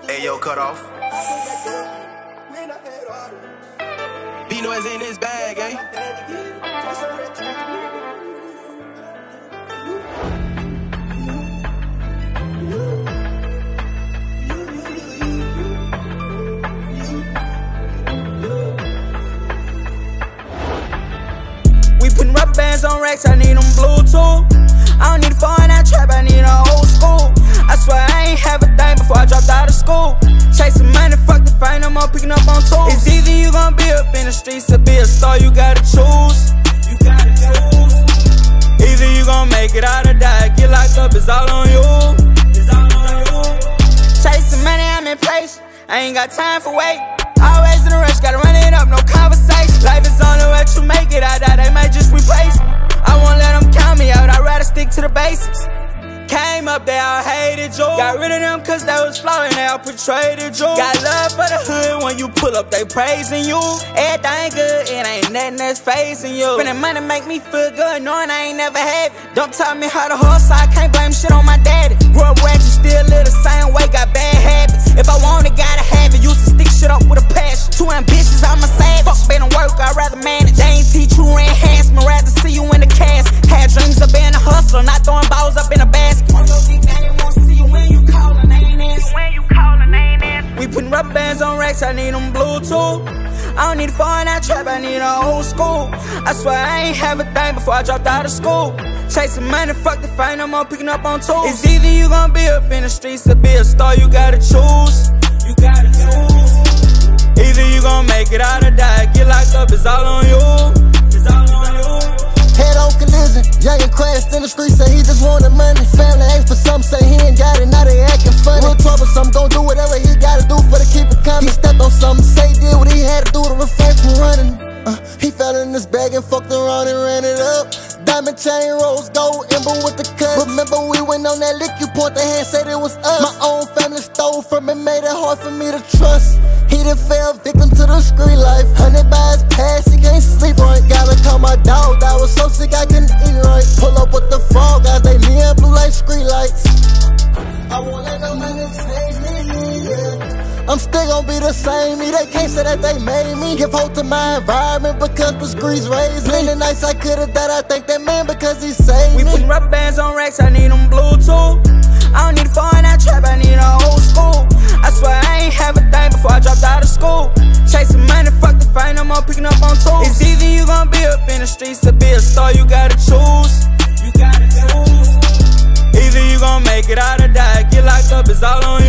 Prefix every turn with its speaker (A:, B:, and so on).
A: Ayo, cut off.
B: B-Noise in his bag, eh?
C: We putting rubber bands on racks, I need them Bluetooth. I don't need a foreign out trap, I need a old school. I swear I ain't have a thing before I dropped out of school. Chasing money, fuck the fame, no more picking up on tools. It's either you gon' be up in the streets or be a star, you gotta choose. You gotta choose. Either you gon' make it out or die, get locked up, it's all on you. It's all on you. Chasing money, I'm in place, I ain't got time for wait. Always in a rush, gotta run it up, no conversation. Life is on the way to make it, I die, they might just replace me. I won't let them count me out, I'd rather stick to the basics. Came up, they all hated you. Got rid of them cause they was flawed and they all portrayed you. Got love for the hood, when you pull up, they praising you. Everything good, it ain't nothing that's facing you. Spending money make me feel good, knowing I ain't never had it. Don't tell me how to hustle, I can't blame shit on my daddy. Grew up ratchet, still live the same way, got bad habits. If I want it, gotta have it, used to stick shit up with a passion. Too ambitious, I'm a savage. Fuck being work, I'd rather manage. They ain't teach you enhancement, rather see you in the cast. Had dreams of being a hustler, not throwing balls up in a basket. We putting rubber bands on racks, I need them Bluetooth. I don't need a foreign out trap, I need a old school. I swear I ain't have a thing before I dropped out of school. Chasing money, fuck the fame, no more picking up on tools. It's either you gon' be up in the streets or be a star, you gotta choose. You gotta choose. Either you gon' make it out or die, get locked up, it's all on you. It's all on you.
D: Head on collision, young and crashed in the street, say he just wanted money. Family asked for something, say he ain't got it, now they acting funny. Real troublesome, gon' do whatever he gotta do for to keep it coming. He stepped on something, say he did what he had to do to refrain from running. He fell in his bag and fucked around and ran it up. Diamond chain, rose gold, ember with the cut. Remember we went on that lick, you point the hand, said it was us. My own family stole from it, made it hard for me to trust. He done fell victim to the street life. 100 by his past, he can't sleep right. Gotta call my dog, I was so sick I couldn't eat right. Pull up with the fall guys, they neon blue like street lights. I won't let no money change me, yeah. I'm still gon' be the same, me, they can't say that they made me. Give hope to my environment because the streets raised me. Plenty nights I could've died, I thank that man because he saved me.
C: We putting rubber bands on racks, I need them Bluetooth. I don't need a foreign out trap, I need a old school. I swear I ain't have a thing before I dropped out of school. Chasing money, fuck the fame, no more picking up on tools. It's either you gon' be up in the streets or be a star, you gotta choose. You gotta choose. Either you gon' make it out or die, get locked up, it's all on you.